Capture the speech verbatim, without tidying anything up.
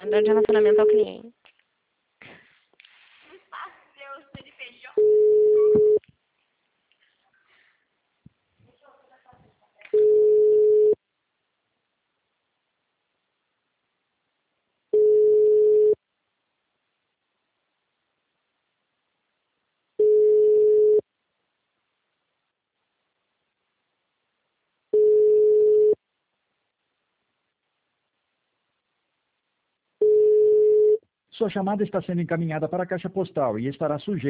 padrão de relacionamento ao cliente. Sua chamada está sendo encaminhada para a caixa postal e estará sujeita